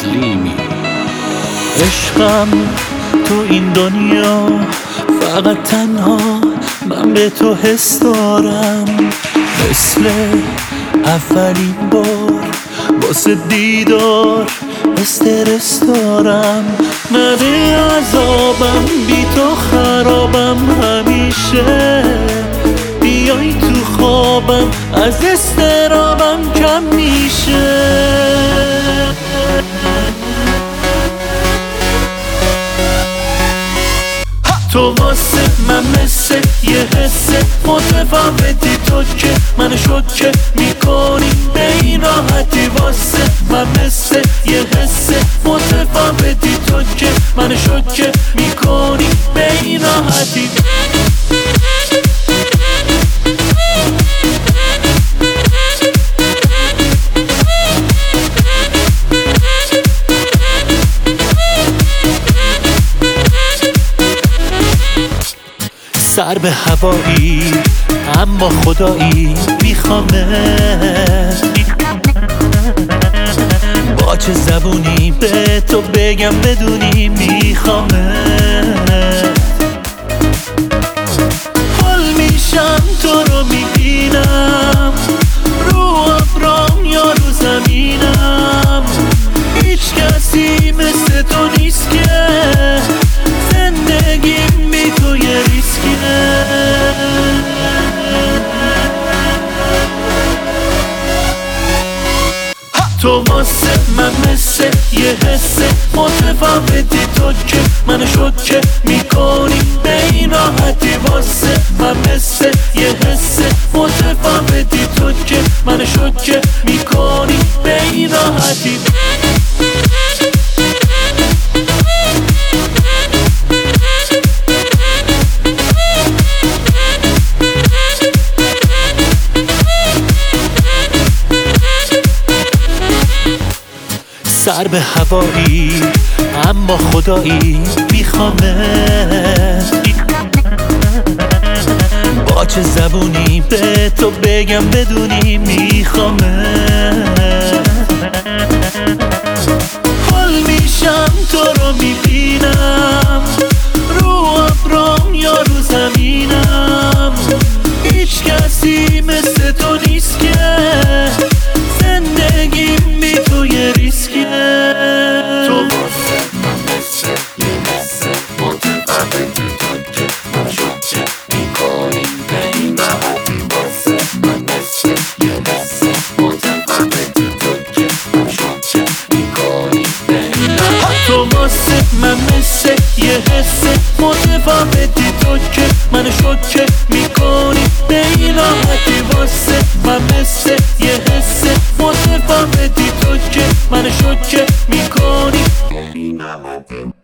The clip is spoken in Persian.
تسلیمی. عشقم تو این دنیا فقط تنها من به تو حس دارم، مثل اولین بار واسه دیدار استرس دارم. نده عذابم بی تو خرابم، همیشه بیای تو خوابم از استرابم کم میشه. تو واسه من مثل یه حسه متفاوتی، تو که من شوکه میکنی به این راحتی. واسه من مثل یه حسه متفاوتی، تو که من شوکه میکنی به این راحتی. سر به هوایی اما خدایی میخوامت، با چه زبونی به تو بگم بدونی میخوامت. حال میشم تو رو میبینم، رو ابرام یا رو زمینم، هیچ کسی مثل تو نیست که زندگیم بی تو یه ریسکیه. تو واسه من مثل یه حسه متفاوتی، تو که من شوکه میکنی به این راحتی. واسه من مثل یه حسه متفاوتی، تو که من شوکه میکنی به این راحتی. سر به هوایی اما خدایی میخوامت، با چه زبونی به تو بگم بدونی میخوامت. حال میشم تو رو میبینم، رو ابرام یا رو زمینم، هیچ کسی مثل تو نیست که زندگیم بی تو یه ریسکیه. تو واسه من مثل یه حسه متفاوتی، تو که من شوکه میکنی به این راحتی. واسه من مثل یه حسه متفاوتی، تو که من شوکه میکنی به این راحتی. تو واسه من مثل یه حسه متفاوتی، تو که من شوکه میکنی به این راحتی. واسه من مثل یه حسه متفاوتی، تو که من شوکه میکنی به این راحتی.